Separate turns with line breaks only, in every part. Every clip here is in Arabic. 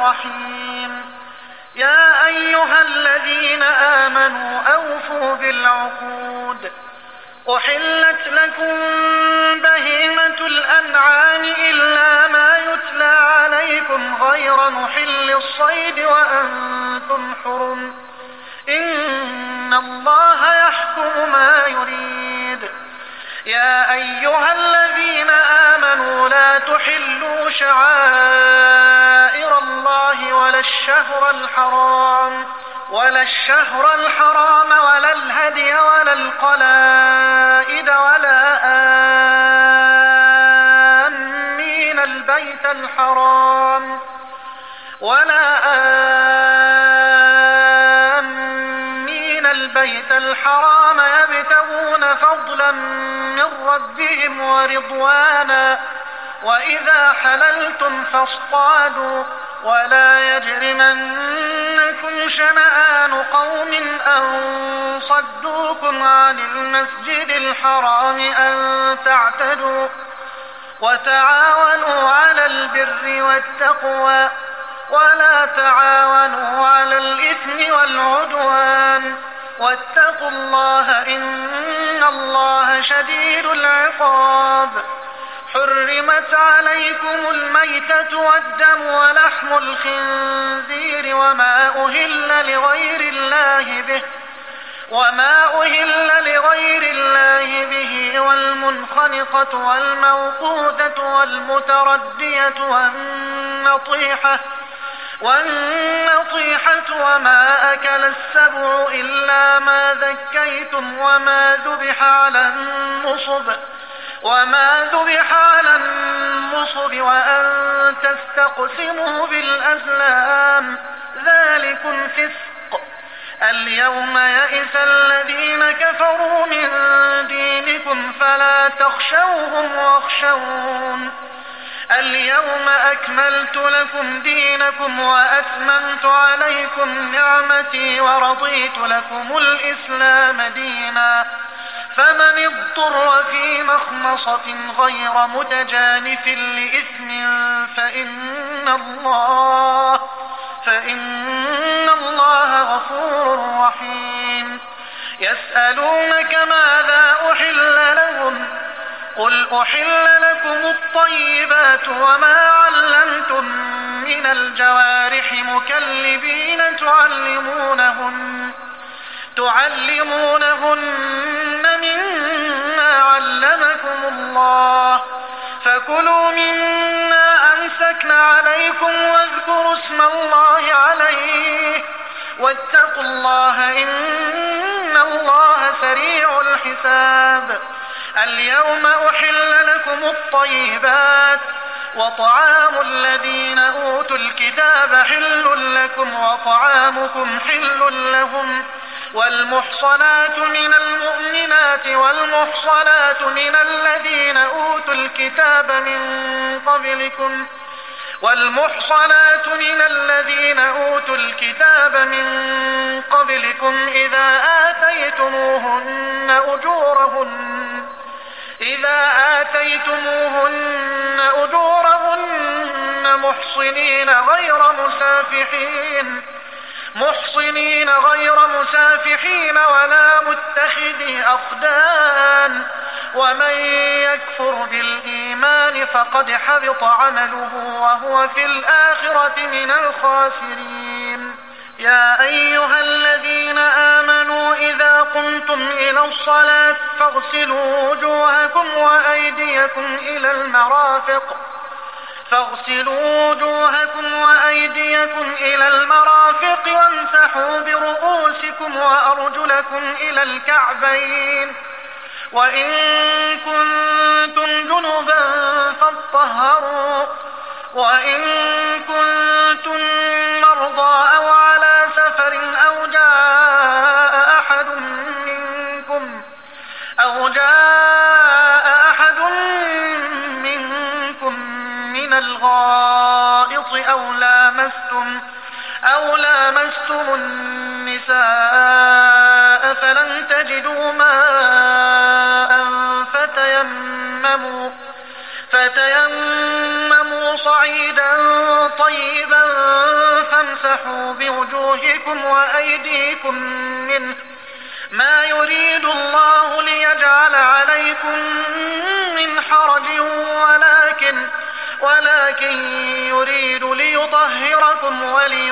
رحيم. يا أيها الذين آمنوا أوفوا بالعقود. أحلت لكم بهيمة الأنعام إلا ما يتلى عليكم غير محل الصيد وأنتم حرم. إن الله يحكم ما يريد. يا أيها الذين آمنوا لا تحلوا شعائر الله ولا الشهر الحرام ولا الهدي ولا القلائد ولا آمين البيت الحرام يبتغون فضلا من ربهم ورضوانا. وإذا حللتم فاصطادوا ولا يجرمنكم شنآن قوم أن صدوكم عن المسجد الحرام أن تعتدوا. وتعاونوا على البر والتقوى ولا تعاونوا على الإثم والعدوان. واتقوا الله إن الله شديد العقاب. حرمت عليكم الميتة والدم ولحم الخنزير وما أهل لغير الله به والمنخنقة والموقوذة والمتردية والنطيحة وما أكل السبع إلا ما ذكيتم وما ذبح على النصب وأن تستقسموا بالأزلام ذلكم فسق. اليوم يئس الذين كفروا من دينكم فلا تخشوهم واخشون. اليوم أكملت لكم دينكم وأتممت عليكم نعمتي ورضيت لكم الإسلام دينا. فمن اضطر في مخمصة غير متجانف لإثم فإن الله غفور رحيم. يسألونك ماذا أحل لهم قل أحل لكم الطيبات وما علمتم من الجوارح مكلبين تعلمونهن مما علمكم الله. فكلوا مما أمسكن عليكم واذكروا اسم الله عليه واتقوا الله إن الله سريع الحساب. اليوم أحل لكم الطيبات وطعام الذين أوتوا الكتاب حل لكم وطعامكم حل لهم. والمحصنات من المؤمنات والمحصنات من الذين أوتوا الكتاب من قبلكم إذا آتيتموهن أجورهن محصنين غير مسافحين ولا متخذي أخدان. ومن يكفر بالإيمان فقد حبط عمله وهو في الآخرة من الخاسرين. يا أيها الذين آمنوا إذا قمتم إلى الصلاة فاغسلوا وجوهكم وأيديكم إلى المرافق وامسحوا برؤوسكم وأرجلكم إلى الكعبين. وإن كنتم جنبا فاطهروا. وإن كنتم مرضى أو على سفر أو جاء أحد منكم من الغائط أو لامستم النساء فلم تجدوا ماء فتيمموا صعيدا طيبا فامسحوا بوجوهكم وأيديكم منه ما يريد الله ليجعل عليكم من حرج ولكن يريد ليطهركم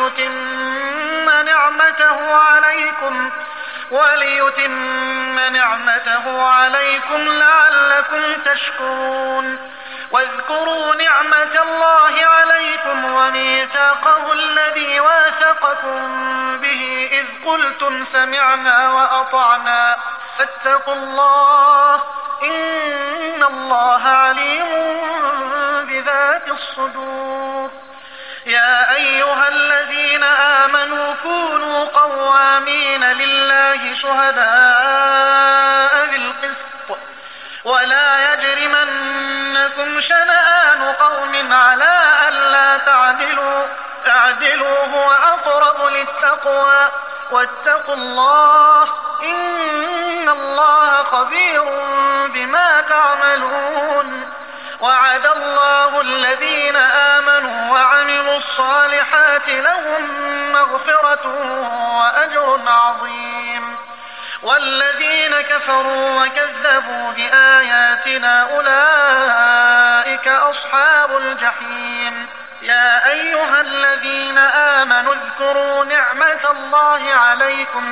وليتم نعمته عليكم لعلكم تشكرون. واذكروا نعمة الله عليكم وميثاقه الذي واثقكم به إذ قلتم سمعنا وأطعنا فاتقوا الله إن الله عليم بذات الصدور. يا أيها الذين آمنوا كونوا قوامين لله شهداء بالقسط ولا يجرمنكم شنآن قوم على ألا تعدلوا هو أقرب للتقوى واتقوا الله إن الله خبير بما تعملون. وعد الله الذين آمنوا وعملوا الصالحات لهم مغفرة وأجر عظيم والذين كفروا وكذبوا بآياتنا أولئك أصحاب الجحيم. يا أيها الذين آمنوا اذكروا نعمة الله عليكم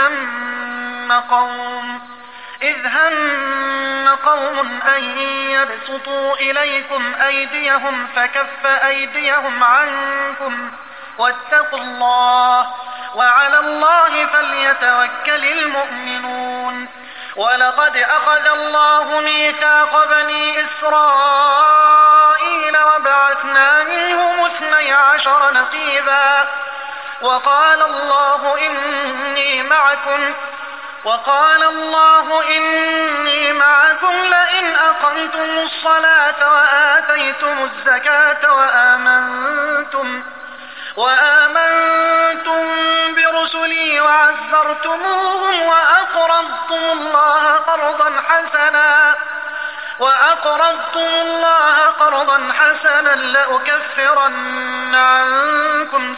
إذ هم قوم أن يبسطوا إليكم أيديهم فكف أيديهم عنكم واتقوا الله وعلى الله فليتوكل المؤمنون. ولقد أخذ الله ميثاق بني إسرائيل وبعثنا منهم 12 نقيبا وقال الله إني معكم لئن أقمتم الصلاة وآتيتم الزكاة وآمنتم برسلي وعزرتموهم وأقرضتم الله قرضا حسنا لأكفرن عنكم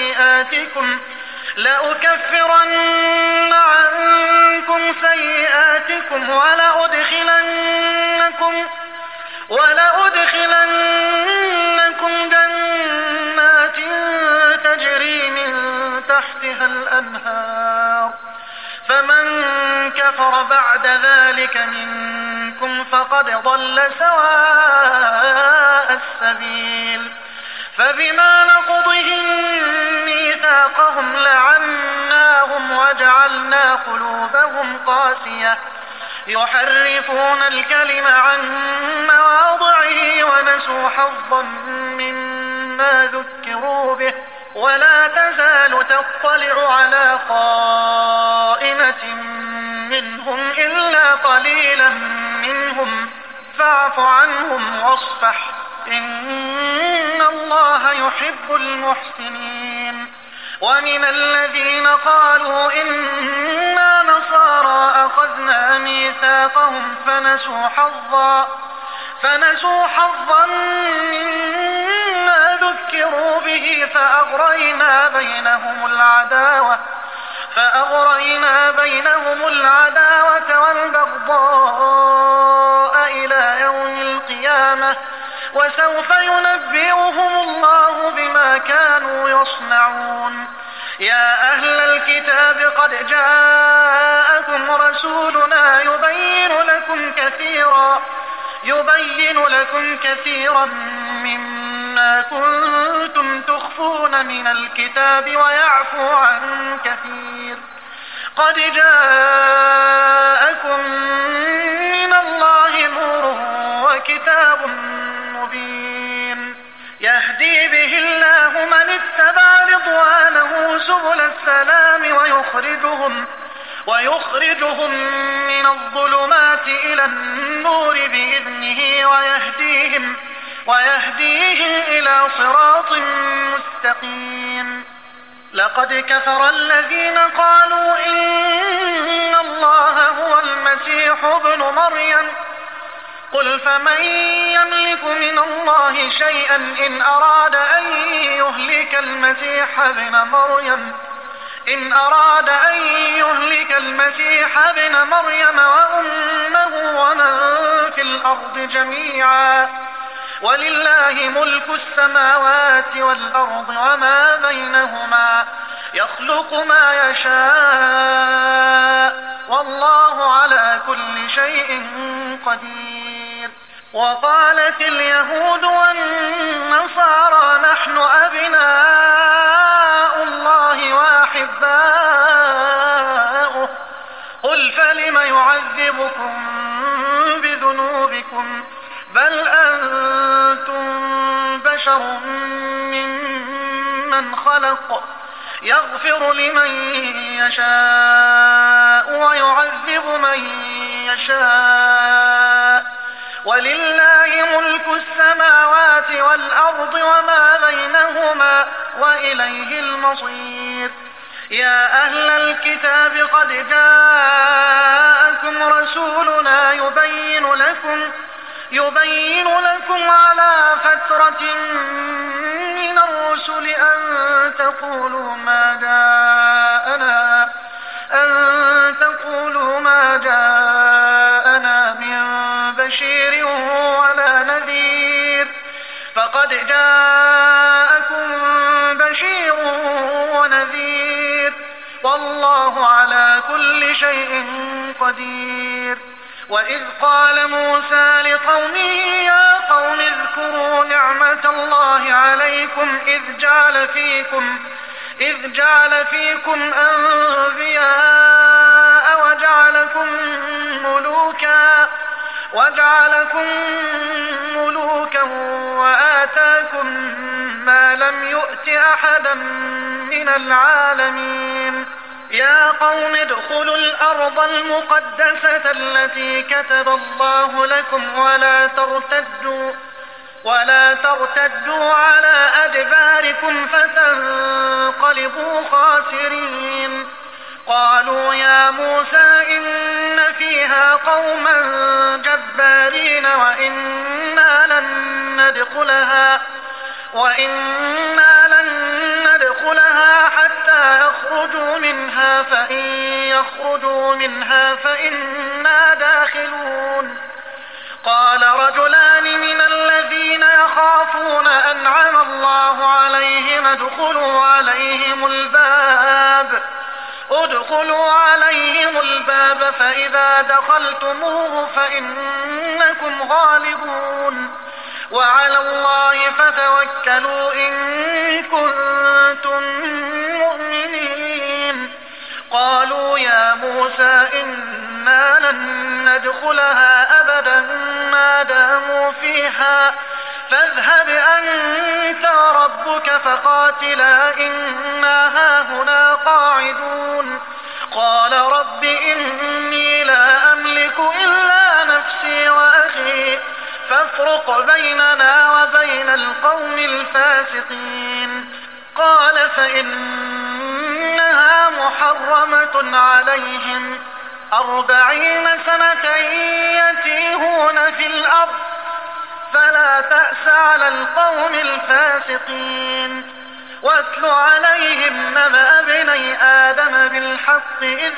سيئاتكم ولأدخلنكم جنات تجري من تحتها الأنهار فمن كفر بعد ذلك منكم فقد ضل سواء السبيل. فبما نقضهم ميثاقهم لعناهم وجعلنا قلوبهم قاسية يحرفون الكلم عن مواضعه ونسوا حظا مما ذكروا به ولا تزال تطلع على خائنة منهم إلا قليلا منهم فاعف عنهم واصفح إن الله يحب المحسنين. ومن الذين قالوا إنا نصارى أخذنا ميثاقهم فنسوا حظا مما ذكروا به فأغرينا بينهم العداوة والبغضاء إلى يوم القيامة وسوف ينبئهم الله بما كانوا يصنعون. يا أهل الكتاب قد جاءكم رسولنا يبين لكم كثيرا مما كنتم تخفون من الكتاب ويعفو عن كثير. قد جاءكم من الله نور وكتاب مبين يهدي به الله من اتبع رضوانه سبل السلام ويخرجهم من الظلمات إلى النور بإذنه ويهديهم إلى صراط مستقيم. لقد كفر الذين قالوا إن الله هو المسيح ابن مريم قل فمن يملك من الله شيئا إن أراد أن يهلك المسيح ابن مريم وأمه ومن في الأرض جميعا ولله ملك السماوات والأرض وما بينهما يخلق ما يشاء والله على كل شيء قدير. وقالت اليهود والنصارى نحن أبناء الله وأحباؤه قل فلم يعذبكم بذنوبكم بل أنتم بشر ممن خلق يغفر لمن يشاء ويعذب من يشاء ولله ملك السماوات والأرض وما بينهما وإليه المصير. يا أهل الكتاب قد جاءكم رسولنا يبين لكم على فترة من الرسل أن تقولوا ما جاءنا من بشير ولا نذير فقد جاءكم بشير ونذير والله على كل شيء قدير. وإذ قال موسى لقومه يا قوم اذكروا نعمة الله عليكم إذ جعل فيكم أنبياء وجعلكم ملوكا وآتاكم ما لم يؤت أحدا من العالمين. يا قوم ادخلوا الأرض المقدسة التي كتب الله لكم ولا ترتدوا على أدباركم فتنقلبوا خاسرين. قالوا يا موسى إن فيها قوما جبارين وإنا لن ندخلها حتى يخرجوا منها فإن يخرجوا منها فإنا داخلون. قال رجلان من الذين يخافون أنعم الله عليهم ادخلوا عليهم الباب فإذا دخلتموه فإنكم غالبون وعلى الله فتوكلوا إن كنتم مؤمنين. قالوا يا موسى إنا لن ندخلها أبدا ما داموا فيها فاذهب أنت وربك فقاتلا إنا هاهنا قاعدون. قال رب إني لا أملك إلا نفسي وأخي فافرق بيننا وبين القوم الفاسقين. قال فإنها محرمة عليهم 40 سنة يتيهون في الأرض فلا تأس على القوم الفاسقين. واتل عليهم نبأ ابني آدم بالحق إذ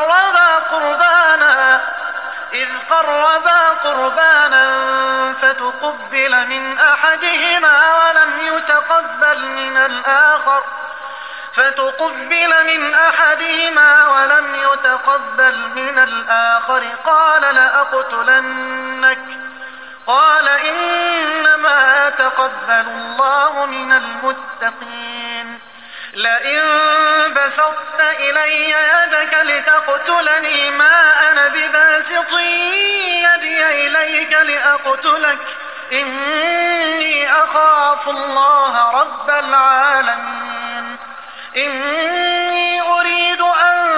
قربا قربانا فتقبل من أحدهما ولم يتقبل من الآخر قال لأقتلنك. قال إنما يتقبل الله من المتقين. لئن بسطت إلي يدك لتقتلني ما أنا بباسط يدي إليك لأقتلك إني أخاف الله رب العالمين. إني أريد أن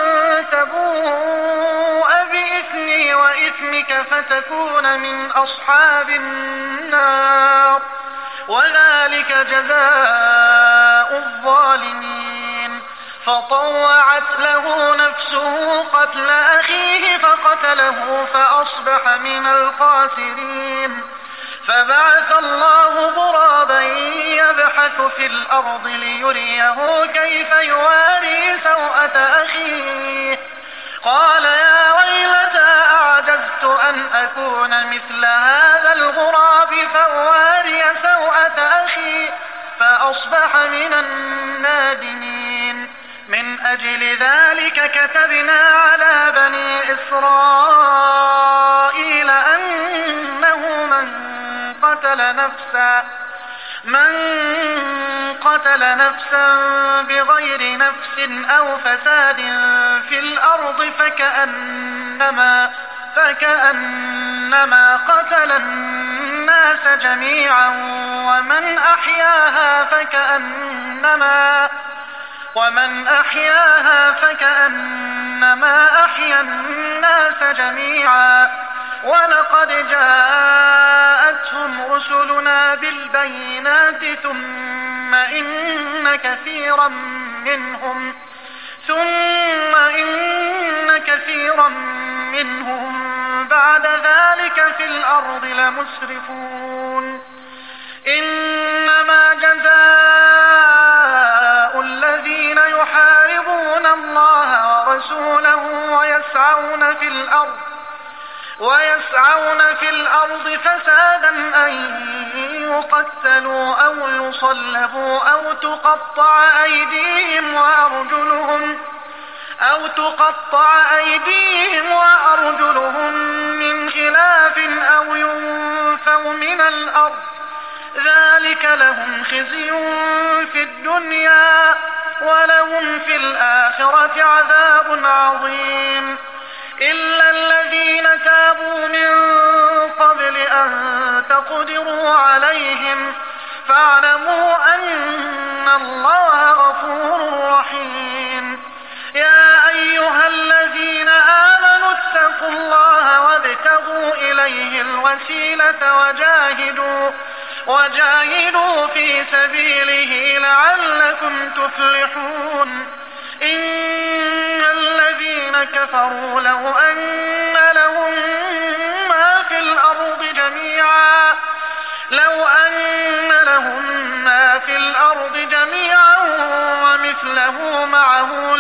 تبوء بإثمي وإثمك فتكون من أصحاب النار وذلك جزاء الظالمين. فطوعت له نفسه قتل أخيه فقتله فأصبح من الخاسرين. فبعث الله غرابا يبحث في الأرض ليريه كيف يواري سوءة أخيه قال يا ويلتى أعجزت أن أكون مثل هذا الغراب فأواري سوءة أخي فأصبح من النادمين. من أجل ذلك كتبنا على بني إسرائيل أنه من قتل نفسا بغير نفس أو فساد في الأرض فكأنما قتل الناس جميعا ومن أحياها فكأنما أحيا الناس جميعا. ولقد جاءتهم رسلنا بالبينات ثم إن كثيرا منهم بعد ذلك في الأرض لمسرفون. إنما جزاء الذين يحاربون الله ورسوله ويسعون في الأرض فسادا أن يقتلوا أو يصلبوا أو تقطع أيديهم وأرجلهم من خلاف أو ينفوا من الأرض ذلك لهم خزي في الدنيا ولهم في الآخرة عذاب عظيم. إلا الذين تابوا من قبل أن تقدروا عليهم فاعلموا أن الله غفور رحيم. يا أيها الذين آمنوا اتقوا الله وابتغوا إليه الوسيلة وجاهدوا في سبيله لعلكم تفلحون. إن الذين كفروا لو أن لهم ما في الأرض جميعا ومثله معه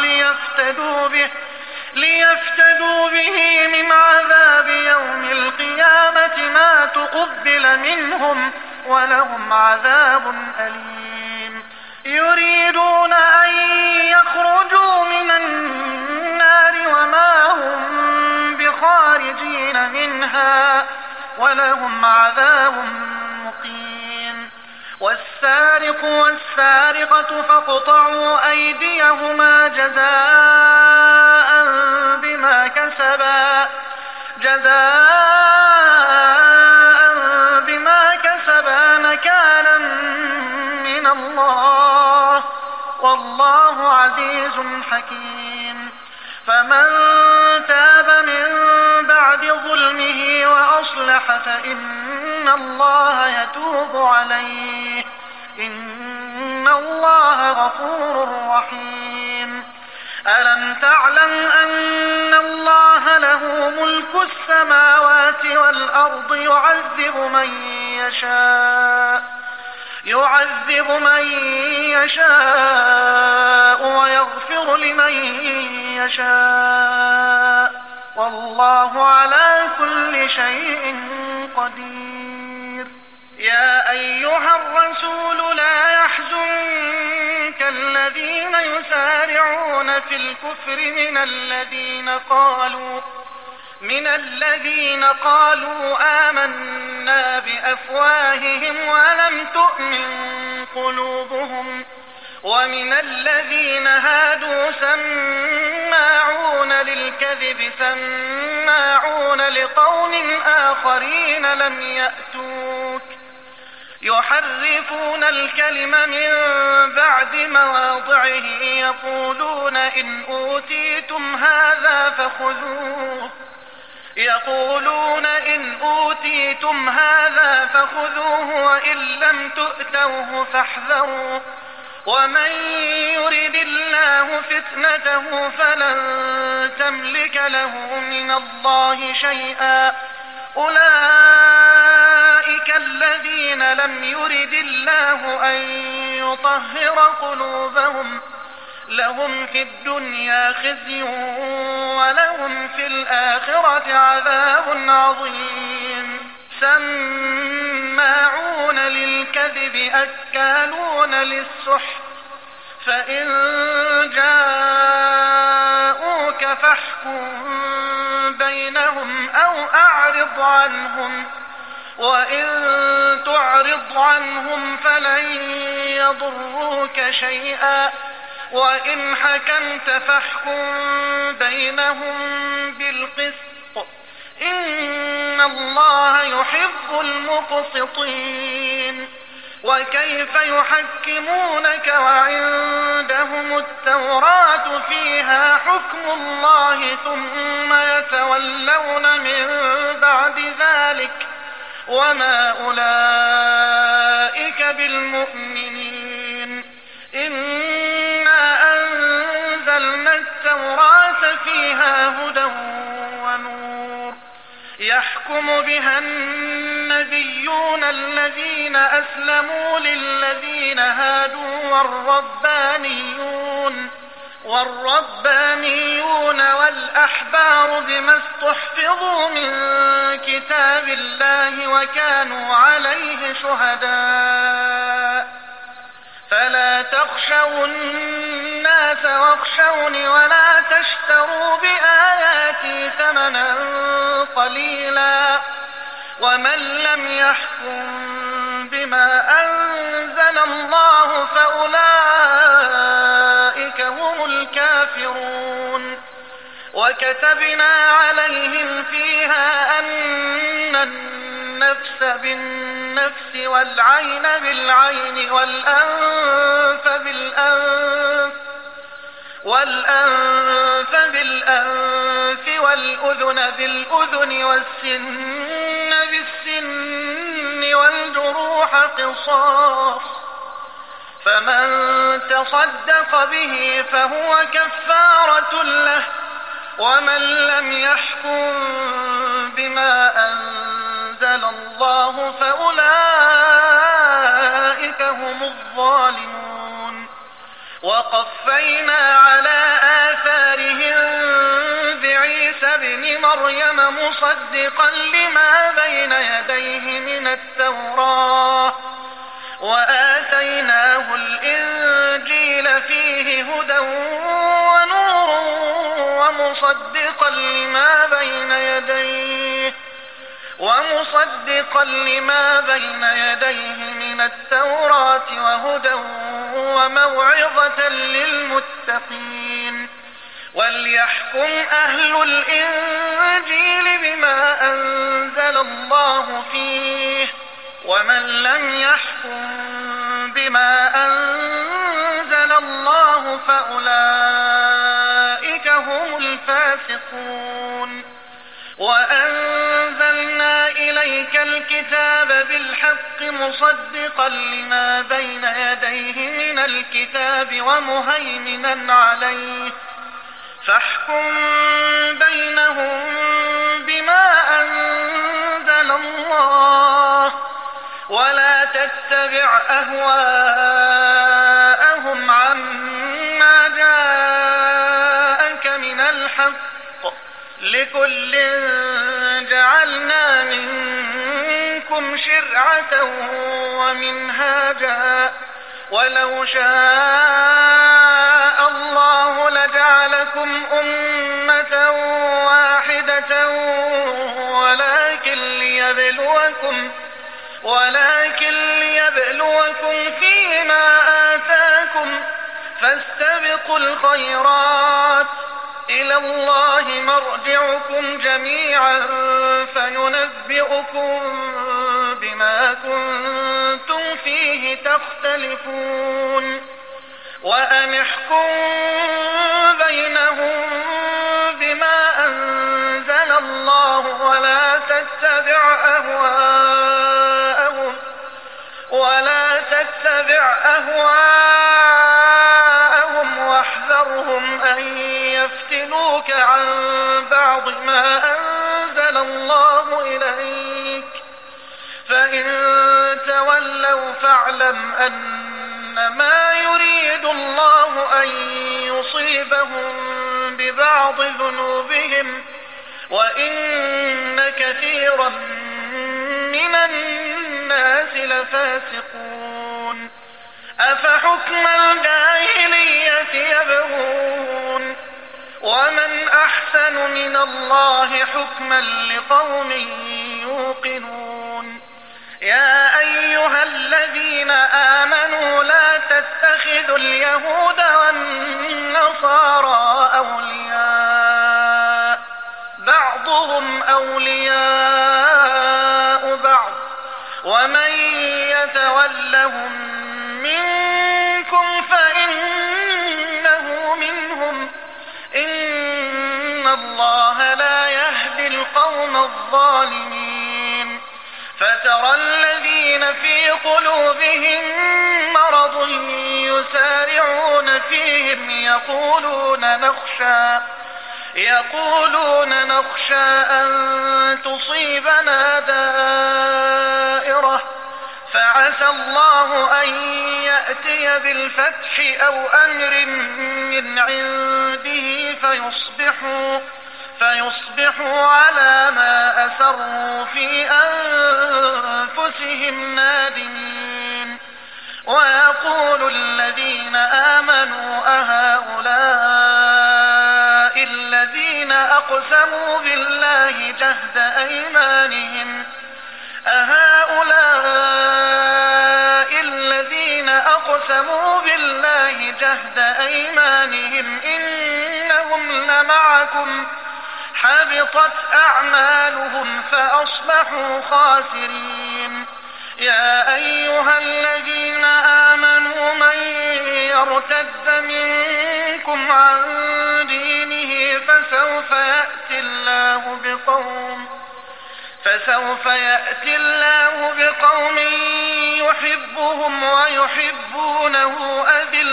ليفتدوا به من عذاب يوم القيامة ما تقبل منهم ولهم عذاب أليم. يريدون أن يخرجوا من النار وما هم بخارجين منها ولهم عذاب مقيم. والسارق والسارقة فاقطعوا أيديهما جزاء بما كسبا نكالا من الله والله عزيز حكيم. فمن تاب من بعد ظلمه وأصلح فإن الله يتوب عليه إن الله غفور رحيم. ألم تعلم أن الله له ملك السماوات والأرض يعذب من يشاء ويغفر لمن يشاء والله على كل شيء قدير. يا أيها الرسول لا يحزنك الذين يسارعون في الكفر من الذين قالوا آمنا بأفواههم ولم تؤمن قلوبهم ومن الذين هادوا سماعون للكذب سماعون لقوم آخرين لم يأتوك يحرفون الكلم من بعد مواضعه يقولون إن أوتيتم هذا فخذوه وإن لم تؤتوه فاحذروا ومن يرد الله فتنته فلن تملك له من الله شيئا أولئك الذين لم يرد الله أن يطهر قلوبهم لهم في الدنيا خزي ولهم في الآخرة عذاب عظيم سماعون للكذب أكالون للسحت فإن جاءوك فاحكم بينهم أو أعرض عنهم وإن تعرض عنهم فلن يضروك شيئا وإن حكمت فاحكم بينهم بالقسط إن الله يحب المقسطين وكيف يحكمونك وعندهم التوراة فيها حكم الله ثم يتولون من بعد ذلك وما أولئك بالمؤمنين إنا أنزلنا التوراة فيها هدى ونور يحكم بها النبيون الذين أسلموا للذين هادوا والربانيون والأحبار بما استحفظوا من كتاب الله وكانوا عليه شهداء فلا تخشوا الناس واخشوني ولا تشتروا بآياتي ثمنا قليلا ومن لم يحكم بما أنزل الله فأولئك هم الكافرون وكتبنا عليهم فيها أن النفس بالنفس والعين بالعين والأنف بالأنف والأذن بالأذن والسن بالسن والجروح قصاص فمن تصدق به فهو كفارة له ومن لم يحكم بما أنزل الله فأولئك هم الظالمون وقفينا على آثارهم بعيسى ابن مريم مصدقا لما بين يديه من التوراة وآتيناه الإنجيل فيه هدى ونور ومصدقا لما بين يديه من التوراة وهدى وموعظة للمتقين وليحكم أهل الإنجيل بما أنزل الله فيه ومن لم يحكم بما أنزل الله فأولئك هم الفاسقون وأنزلنا إليك الكتاب بالحق مصدقا لما بين يديه من الكتاب ومهيمنا عليه فاحكم بينهم بما أنزل الله ولا تتبع أهواءهم عما جاءك من الحق لكل جعلنا منكم شرعة ومنهاجا ولو شاء الله لجعلكم أمة واحدة ولكن ليبلوكم فيما آتاكم فاستبقوا الخيرات إلى الله مرجعكم جميعا فينبئكم بما كنتم فيه تختلفون وأن احكم بينهم بما أنزل الله ولا تتبع أهواءهم فإن تولوا فاعلم أنما يريد الله أن يصيبهم ببعض ذنوبهم وإن كثيرا من الناس لفاسقون. أفحكم الجاهلية يبغون ومن أحسن من الله حكما لقوم يوقنون. يا أيها الذين آمنوا لا تتخذوا اليهود والنصارى أولياء بعضهم أولياء بعض ومن يتولهم منكم فإنه منهم إن الله لا يهدي القوم الظالمين. فترى الذين في قلوبهم مرض يسارعون فيهم يقولون نخشى أن تصيبنا دائرة فعسى الله أن يأتي بالفتح أو أمر من عنده فيصبحوا على ما أسروا في أنفسهم نادمين. ويقول الذين آمنوا أهؤلاء الذين أقسموا بالله جهد أيمانهم إنهم لمعكم حبطت أعمالهم فأصبحوا خاسرين. يا أيها الذين آمنوا من يرتد منكم عن دينه فسوف يأتي الله بقوم يحبهم ويحبونه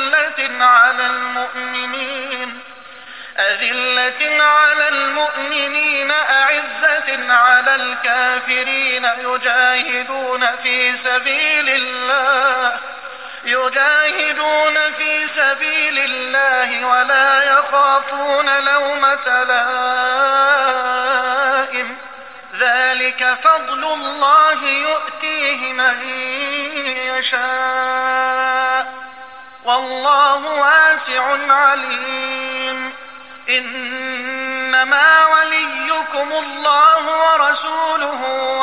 أذلة على المؤمنين أعزة على الكافرين يجاهدون في سبيل الله ولا يخافون لومة لائم. ذلك فضل الله يؤتيه من يشاء والله واسع عليم. إنما وليكم الله ورسوله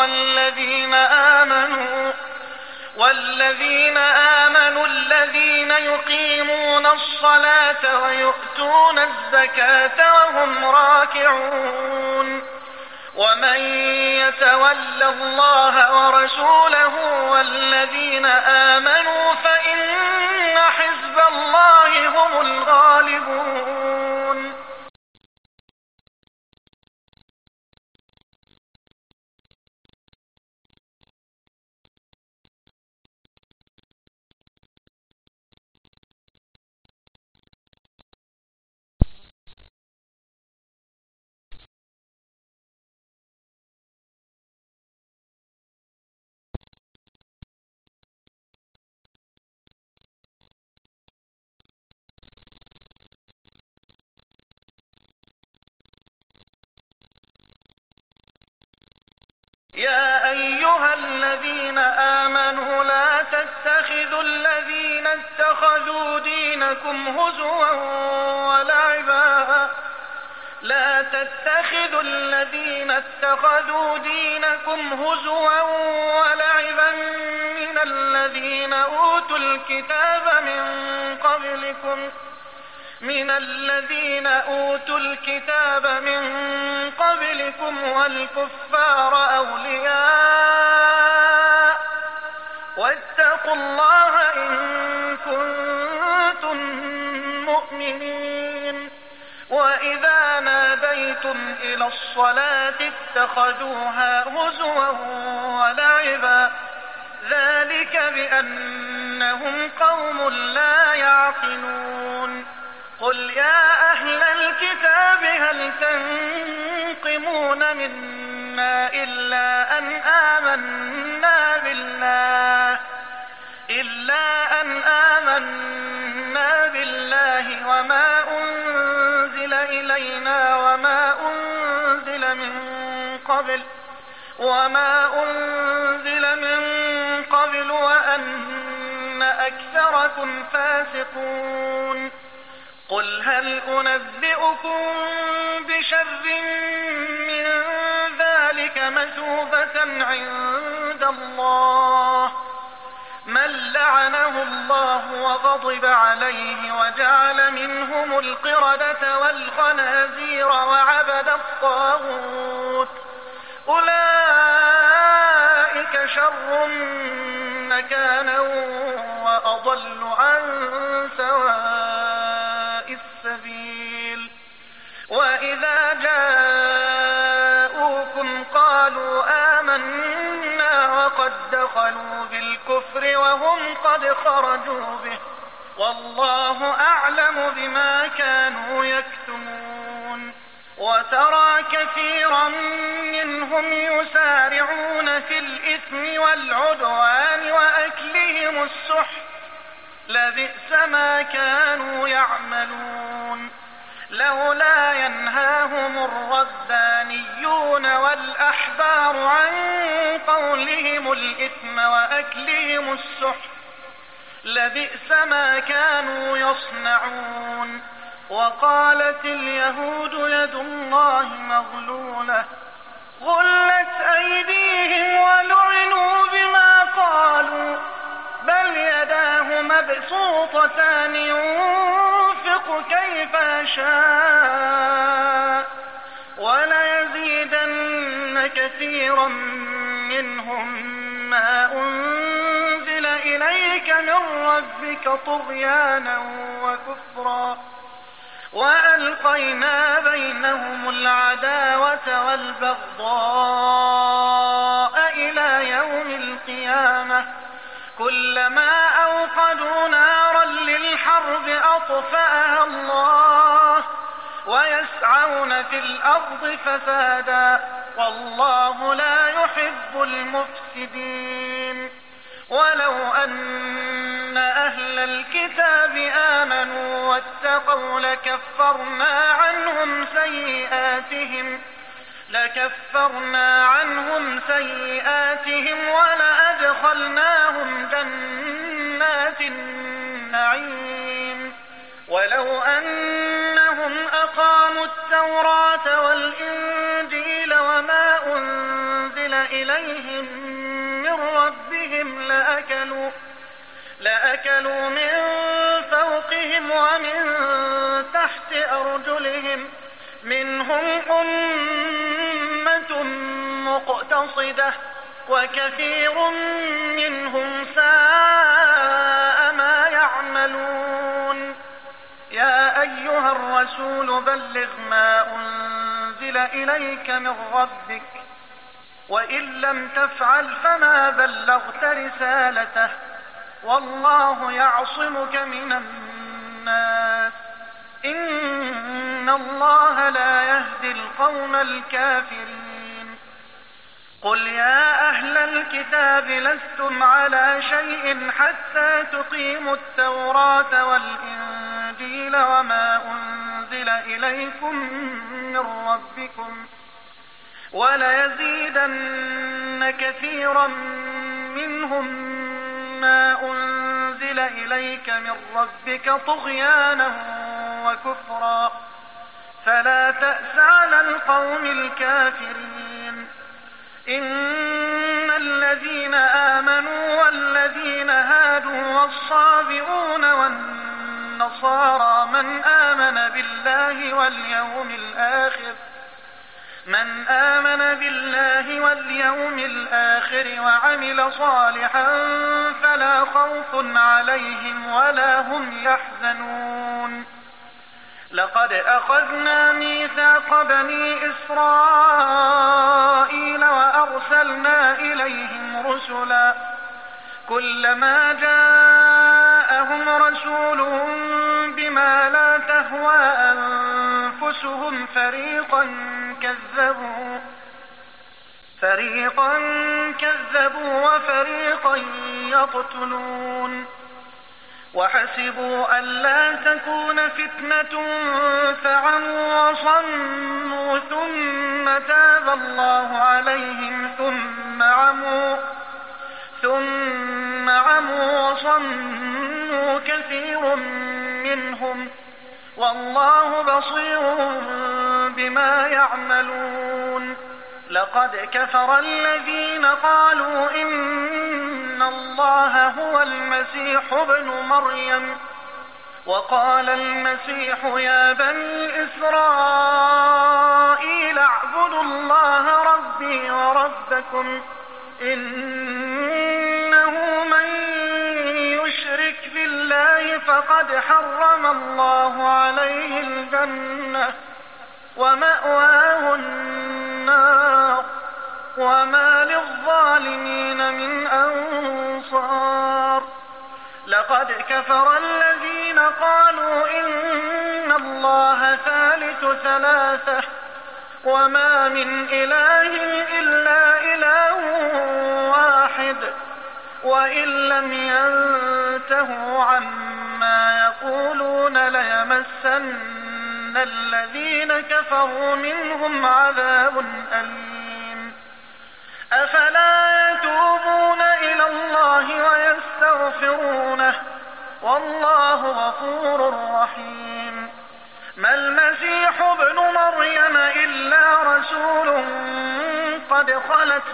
والذين آمنوا الذين يقيمون الصلاة ويؤتون الزكاة وهم راكعون. ومن يتول الله ورسوله والذين آمنوا فإن حزب الله هم الغالبون. يا أيها الذين آمنوا لا تتخذوا الذين اتخذوا دينكم هزوا ولعبا من الذين أوتوا الكتاب من قبلكم والكفار أولياء واتقوا الله إن كنتم مؤمنين. وإذا ناديتم إلى الصلاة اتخذوها هزوا ولعبا ذلك بأنهم قوم لا يعقلون. قل يا أهل الكتاب هل تنقمون منا منا إلا أن آمنا بالله وما أنزل إلينا وما أنزل من قبل وأن أكثركم فاسقون. قل هل أنبئكم بشر من ذلك مثوبة عند الله من لعنه الله وغضب عليه وجعل منهم القردة والخنازير وعبد الطاغوت أولئك شر مكانا وأضل عن سواء السبيل. وإذا جاءوكم قالوا آمنا وقد دخلوا بالكفر وهم قد خرجوا به والله أعلم بما كانوا يكتمون. وترى كثيرا منهم يسارعون في الإثم والعدوان وأكلهم السحت لبئس ما كانوا يعملون. لولا ينهاهم الربانيون والأحبار عن قولهم الإثم وأكلهم السحت لبئس ما كانوا يصنعون. وقالت اليهود يد الله مغلولة غلت أيديهم ولعنوا بما قالوا بل يداه مبسوطتان ينفق كيف يشاء وليزيدن كثيرا منهم ما أنزل إليك من ربك طغيانا وكفرا وألقينا بينهم العداوة والبغضاء إلى يوم القيامة كلما أوقدوا نارا للحرب أطفأها الله ويسعون في الأرض فسادا والله لا يحب المفسدين. ولو أن أهل الكتاب آمنوا واتقوا لكفرنا عنهم سيئاتهم ولأدخلناهم جنات النعيم. ولو أنهم أقاموا التوراة والإنجيل وما أنزل إليهم من ربهم لأكلوا من فوقهم ومن تحت أرجلهم منهم أمة مقتصدة وكثير منهم ساء ما يعملون. يا أيها الرسول بلغ ما أنزل إليك من ربك وإن لم تفعل فما بلغت رسالته والله يعصمك من الناس إن الله لا يهدي القوم الكافرين. قل يا أهل الكتاب لستم على شيء حتى تقيموا التوراة والإنجيل وما أنزل إليكم من ربكم وليزيدن كثيرا منهم ما أنزل إليك من ربك طغيانا وكفرا فلا تأس على القوم الكافرين. إن الذين آمنوا والذين هادوا والصابئون والنصارى من آمن بالله واليوم الآخر وعمل صالحا فلا خوف عليهم ولا هم يحزنون. لقد أخذنا ميثاق بني إسرائيل وأرسلنا إليهم رسلا كلما جاءهم رسول بما لا تهوى أنفسهم فريقا فريقا كذبوا وفريقا يقتلون وحسبوا ألا تكون فتنة فعموا وصموا ثم تاب الله عليهم ثم عموا وصموا كثير منهم والله بصير بما يعملون. لقد كفر الذين قالوا إن الله هو المسيح ابن مريم وقال المسيح يا بني إسرائيل اعبدوا الله ربي وربكم إنه من يشرك بالله فقد حرم الله عليه الجنة ومأواه النار وما للظالمين من أنصار. لقد كفر الذين قالوا إن الله ثالث ثلاثة وما من إله إلا إله واحد وإن لم ينتهوا عما يقولون ليمسن الذين كفروا منهم عذاب أليم. أفلا يتوبون إلى الله ويستغفرونه والله غفور رحيم. ما المسيح ابن مريم إلا رسول قد خلت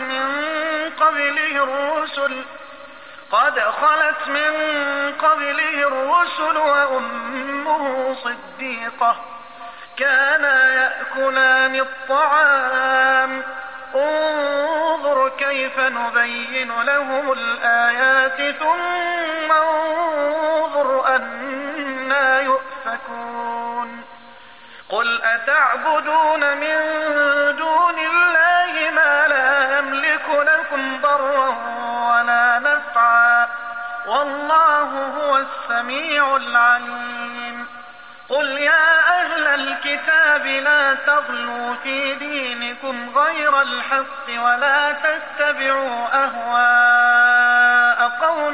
من قبله الرسل وأمه صديقة كانا يأكلان الطعام انظر كيف نبين لهم الآيات ثم انظر أنى يؤفكون. قل أتعبدون من دون الله ما لا يملك لكم ضرا ولا نفعا والله هو السميع العليم. قل يا أهل الكتاب لا تغلوا في دينكم غير الحق ولا تتبعوا أهواء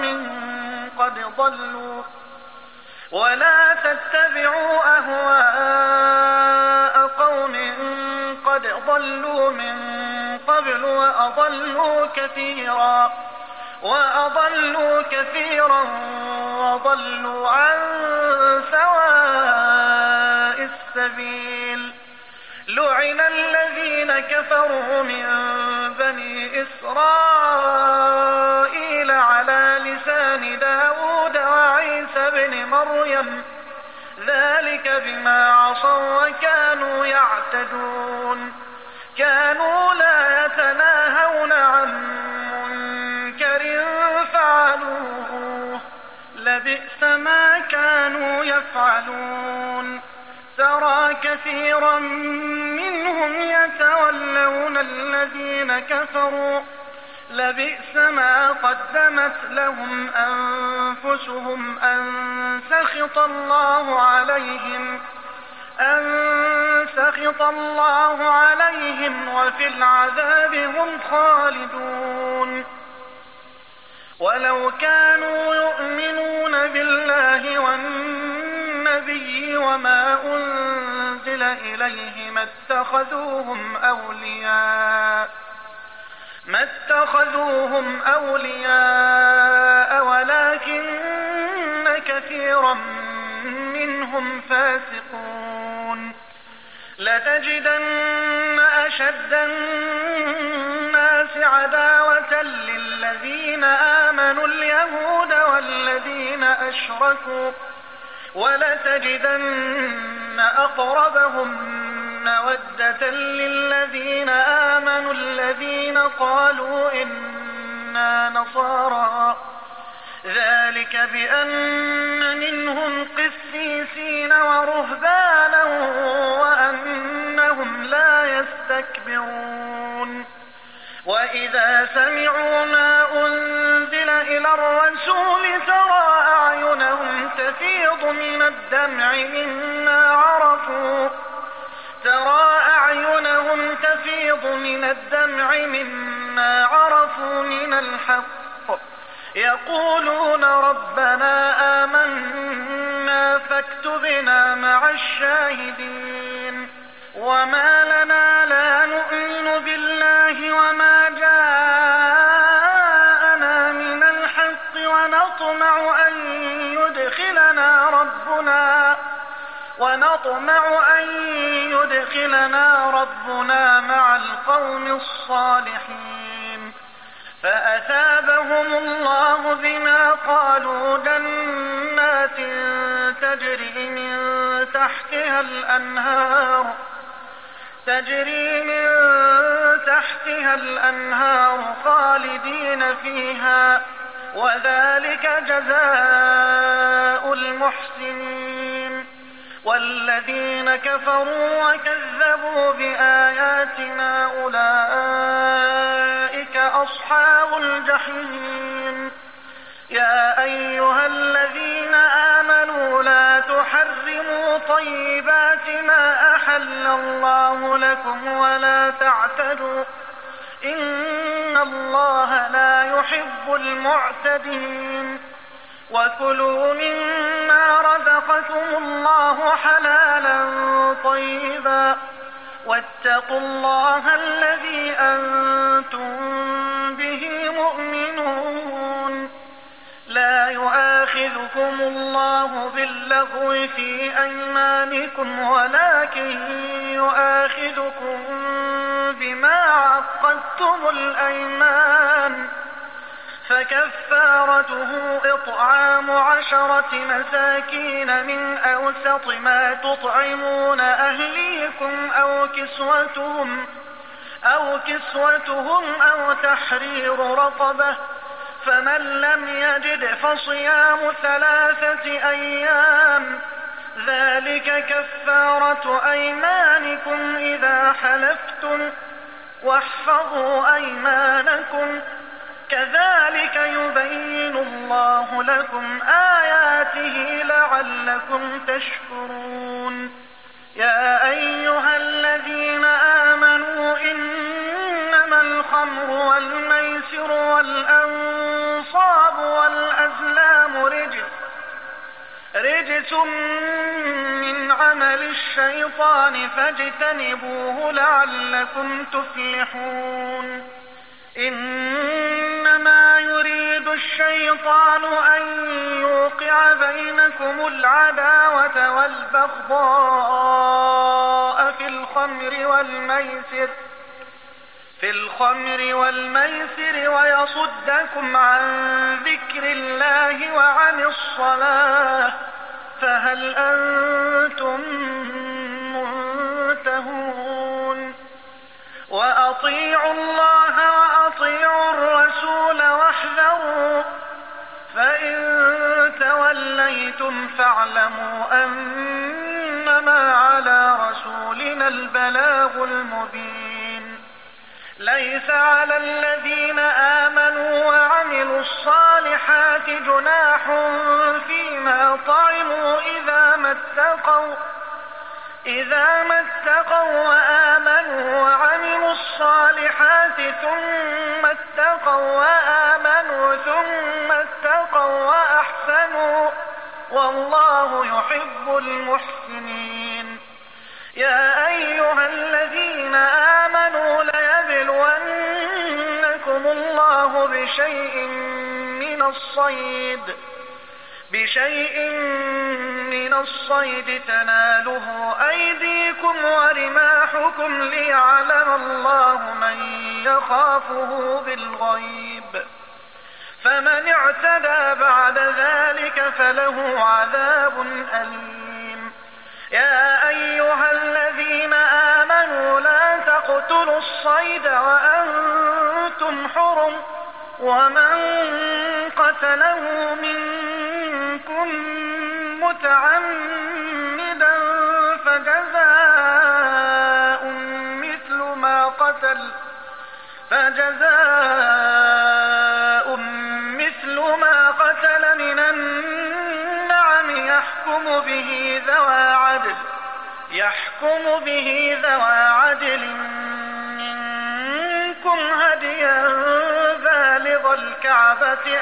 قوم قد ضلوا من قبل وأضلوا كثيرا وضلوا عن سواء السبيل. لعن الذين كفروا من بني إسرائيل على لسان داود وعيسى بن مريم ذلك بما عصوا وكانوا يعتدون. كانوا لا يتناهون عن منكر فعلوه لبئس ما كانوا يفعلون. ترى كثيرا منهم يتولون الذين كفروا لبئس ما قدمت لهم أنفسهم أن سخط الله عليهم وفي العذاب هم خالدون. ولو كانوا يؤمنون بالله والنبي وما أنزل إليه ما اتخذوهم أولياء ولكن كثيرا منهم فاسقون. لتجدن أشد الناس عداوة للذين آمنوا اليهود والذين أشركوا ولتجدن أقربهم مودة للذين آمنوا الذين قالوا إنا نصارى ذلك بأن منهم قسيسين ورهبانا وأنهم لا يستكبرون. وإذا سمعوا ما أنزل إلى الرسول ترى أعينهم تفيض من الدمع مما عرفوا أعينهم تفيض من الدمع مما عرفوا من الحق يقولون ربنا آمنا فاكتبنا مع الشاهدين. وما لنا لا نؤمن بالله وما جاءنا من الحق ونطمع أن يدخلنا ربنا مع القوم الصالحين. فأثابهم الله بما قالوا جنات تجري من تحتها الأنهار خالدين فيها وذلك جزاء المحسنين. والذين كفروا وكذبوا بآياتنا أولئك أصحاب الجحيم. يا أيها الذين آمنوا لا تحرموا طيبات ما أحل الله لكم ولا تعتدوا إن الله لا يحب المعتدين. وكلوا مما رزقكم الله حلالا طيبا واتقوا الله الذي أنتم به مؤمنون. لا يؤاخذكم الله باللغو في أيمانكم ولكن يؤاخذكم بما عقدتم الأيمان فكفارته إطعام 10 مساكين من أوسط ما تطعمون أهليكم أو كسوتهم أو تحرير رقبة فمن لم يجد فصيام 3 أيام ذلك كفارة أيمانكم إذا حلفتم واحفظوا أيمانكم كذلك يبين الله لكم آياته لعلكم تشكرون. يا أيها الذين آمنوا إنما الخمر والميسر والأنصاب والأزلام رجس من عمل الشيطان فاجتنبوه لعلكم تفلحون. إنما يريد الشيطان أن يوقع بينكم العداوة والبغضاء في الخمر والميسر ويصدكم عن ذكر الله وعن الصلاة فهل أنتم منتهون. وأطيعوا الله وأطيعوا الرسول واحذروا فإن توليتم فاعلموا أنما على رسولنا البلاغ المبين. ليس على الذين آمنوا وعملوا الصالحات جناح فيما طعموا إذا ما اتقوا وآمنوا وعملوا الصالحات ثم اتقوا وآمنوا ثم اتقوا وأحسنوا والله يحب المحسنين. يا أيها الذين آمنوا ليبلونكم الله بشيء من الصيد تناله أيديكم ورماحكم ليعلم الله من يخافه بالغيب فمن اعتدى بعد ذلك فله عذاب أليم. يا أيها الذين آمنوا لا تقتلوا الصيد وأنتم حرم ومن قتله منكم متعمدا فجزاء مثل ما قتل من النعم يحكم به يحكم به ذوى عدل منكم هديا بالغ الكعبة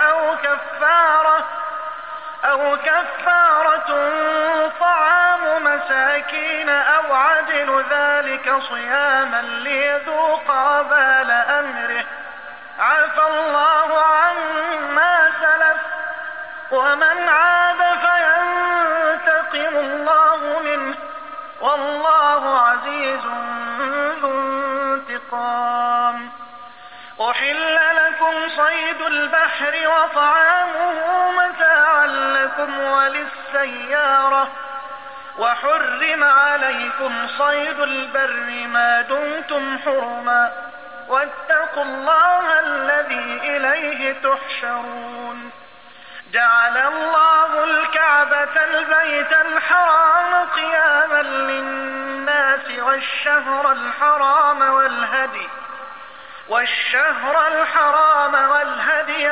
أو كفارة طعام مساكين أو عدل ذلك صياما ليذوق وبال أمره عفى الله عما سلف ومن عاد فينتقم الله منه والله عزيز ذو انتقام. أحل لكم صيد البحر وطعامه متاعا لكم وللسيارة وحرم عليكم صيد البر ما دمتم حرما واتقوا الله الذي إليه تحشرون. جعل الله الكعبة البيت الحرام قياما للناس والشهر الحرام والهدي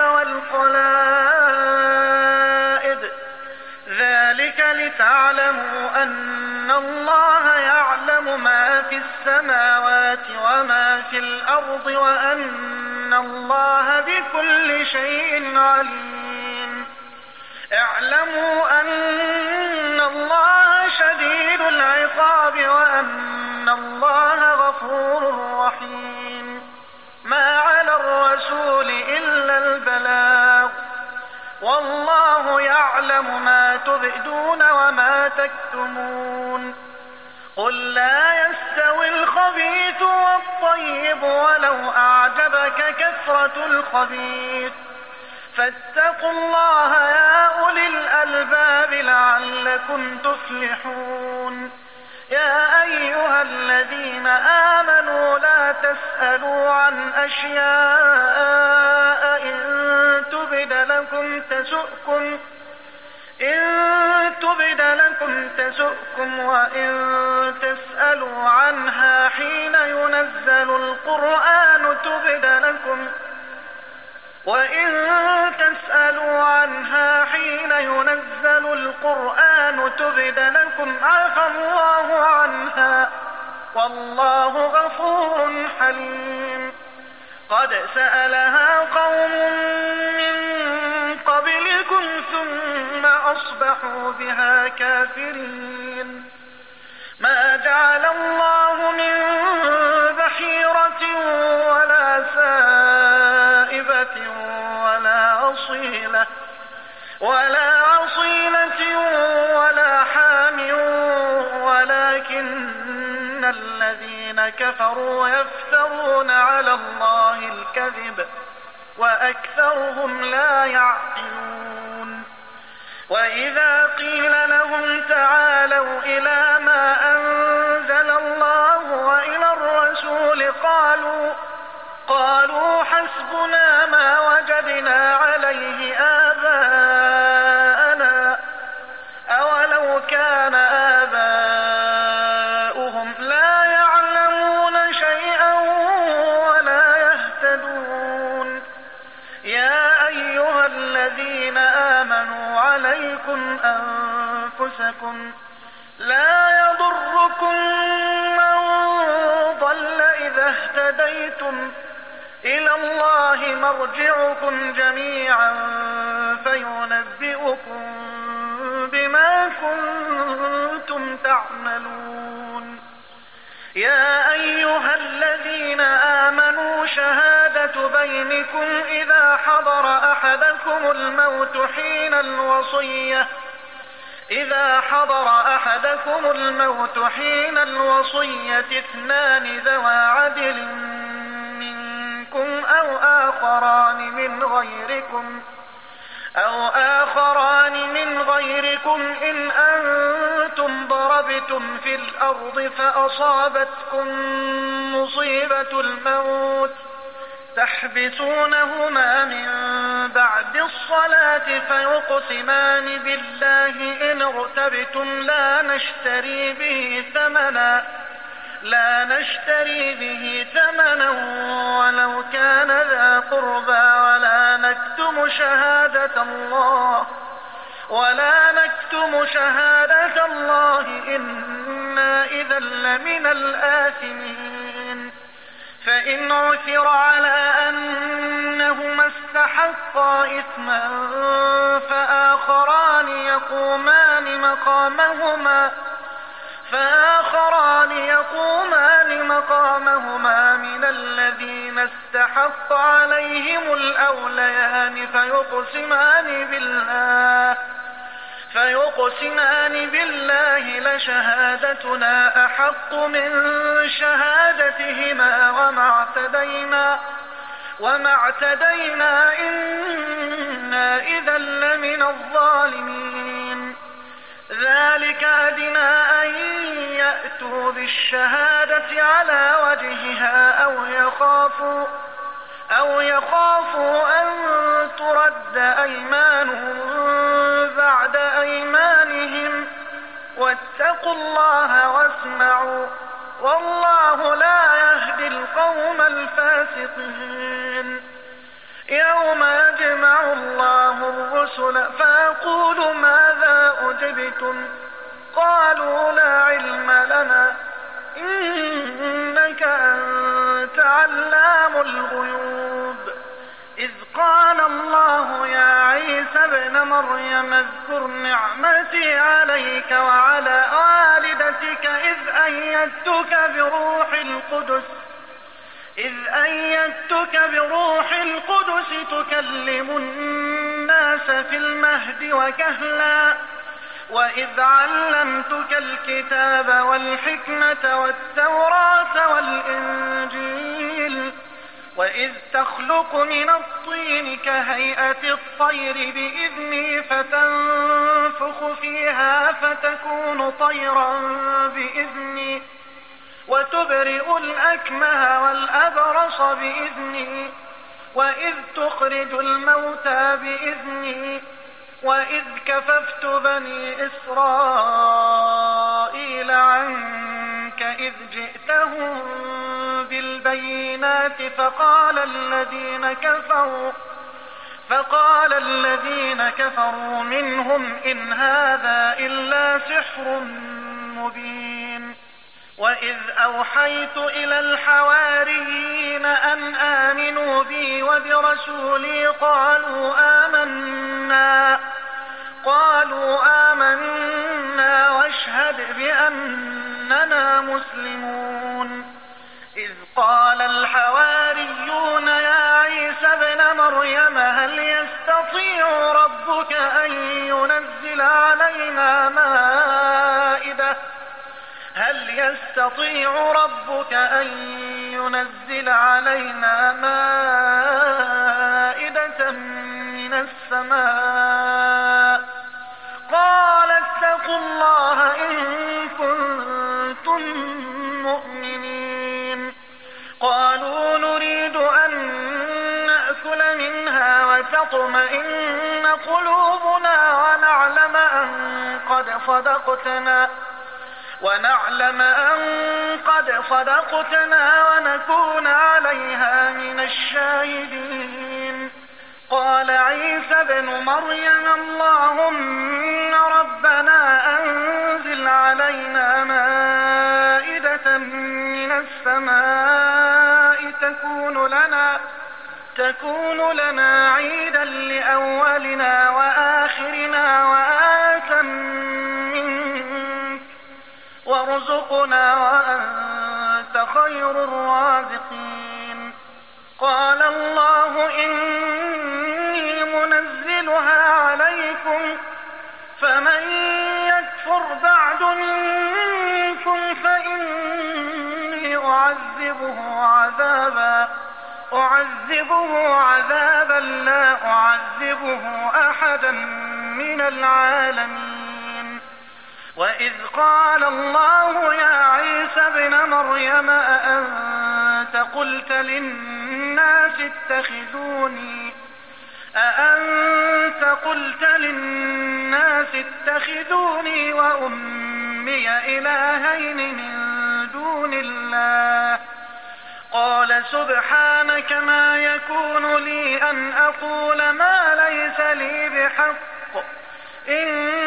والقلائد ذلك لتعلموا أن الله يعلم ما في السماوات وما في الأرض وأن الله بكل شيء عليم. اعلموا أن الله شديد العقاب وأن الله غفور رحيم. ما على الرسول إلا البلاغ والله يعلم ما تبدون وما تكتمون. قل لا يستوي الخبيث والطيب ولو أعجبك كثرة الخبيث فاتقوا الله يا أولي الألباب لعلكم تفلحون. يا أيها الذين آمنوا لا تسألوا عن أشياء إن تبد لكم تسؤكم وإن تسألوا عنها حين ينزل القرآن تبد لكم عفى الله عنها والله غفور حليم. قد سألها قوم من قبلكم ثم أصبحوا بها كافرين. ما جعل الله من بحيرة ولا سائبة ولا أصيلة ولا حام ولكن الذين كفروا يفترون على الله الكذب وأكثرهم لا يعقلون. وإذا قيل لهم تعالوا إلى ما أنزل الله وإلى الرسول قالوا حسبنا ما وجدنا عليه آباءنا أولو كان آباؤهم لا يعلمون شيئا ولا يهتدون. يا أيها الذين آمنوا عليكم أنفسكم لا يضركم من ضل إذا اهتديتم إلى الله مرجعكم جميعا فينبئكم بما كنتم تعملون. يا أيها الذين آمنوا شهادة بينكم إذا حضر أحدكم الموت حين الوصية اثنان ذوى عدل منكم أو آخران من غيركم إن أنتم ضربتم في الأرض فأصابتكم مصيبة الموت تحبسونهما من بعد الصلاة فيقسمان بالله إن ارتبتم لا نشتري به ثمنا ولو كان ذا قربى ولا نكتم شهادة الله إنا إذا لمن الآثمين. فإن عثر على أنهما استحقا إثما فآخران يقومان مقامهما من الذين استحق عليهم الأوليان فيقسمان بالله لشهادتنا أحق من شهادتهما وما اعتدينا إنا إذا لمن الظالمين. ذلك أدنى أن يأتوا بالشهادة على وجهها أو يخافوا أن ترد أيمان بعد أيمانهم واتقوا الله واسمعوا والله لا يهدي القوم الفاسقين. يوم يجمع الله الرسل فيقول ماذا أجبتم قالوا لا علم لنا إنك أنت علام الغيوب. إذ قال الله يا عيسى ابن مريم اذكر نعمتي عليك وعلى والدتك إذ أيدتك بروح القدس تكلم الناس في المهد وكهلا وإذ علمتك الكتاب والحكمة والتوراة والإنجيل وإذ تخلق من الطين كهيئة الطير بإذني فتنفخ فيها فتكون طيرا بإذني وتبرئ الأكمه والأبرص بإذني وإذ تخرج الموتى بإذني وإذ كففت بني إسرائيل عنك إذ جئتهم بالبينات فقال الذين كفروا منهم إن هذا إلا سحر مبين. وإذ أوحيت إلى الحواريين أن آمنوا بي وبرسولي قالوا آمنا واشهد بأننا مسلمون. إذ قال الحواريون يا عيسى ابن مريم هل يستطيع ربك أن ينزل علينا مائدة من السماء قال اتقوا الله إن كنتم مؤمنين. قالوا نريد أن نأكل منها وتطمئن قلوبنا ونعلم أن قد صدقتنا ونكون عليها من الشاهدين. قال عيسى ابن مريم اللهم ربنا أنزل علينا مائدة من السماء تكون لنا عيدا لأولنا وآخرنا وآية منك وارزقنا وأنت خير الرازقين. قال الله إني منزلها عليكم فمن يكفر بعد منكم فإني أعذبه عذابا لا أعذبه أحدا من العالمين. وإذ قال الله يا عيسى ابن مريم أأنت قلت للناس اتخذوني وأمي إلهين من دون الله قال سبحانك ما يكون لي أن أقول ما ليس لي بحق إن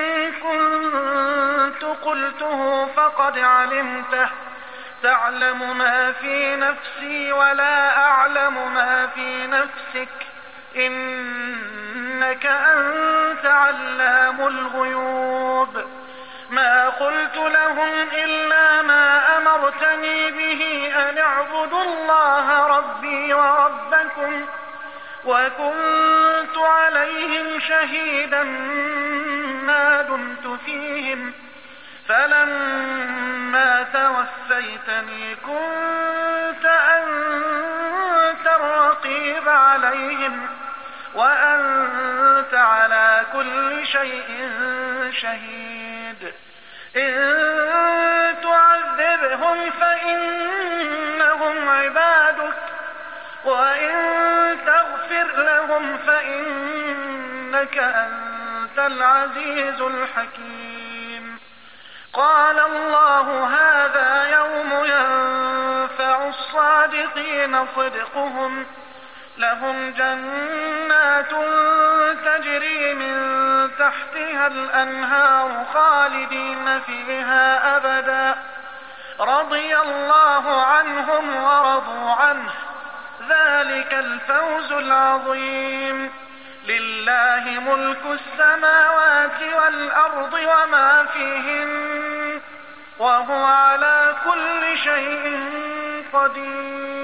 كنت قلته فقد علمته، تعلم ما في نفسي ولا أعلم ما في نفسك، إنك أنت علام الغيوب. ما قلت لهم إلا ما أمرتني به أن اعبدوا الله ربي وربكم، وكنت عليهم شهيدا ما دمت فيهم، فلما توفيتني كنت أنت الرقيب عليهم، وأنت على كل شيء شهيد. إن تعذبهم فإنهم عبادك، وإن تغفر لهم فإنك أنت العزيز الحكيم. قال الله هذا يوم ينفع الصادقين صدقهم، لهم جنات تجري من تحتها الأنهار خالدين فيها أبدا، رضي الله عنهم ورضوا عنه، ذلك الفوز العظيم. لله ملك السماوات والأرض وما فيهن، وهو على كل شيء قدير.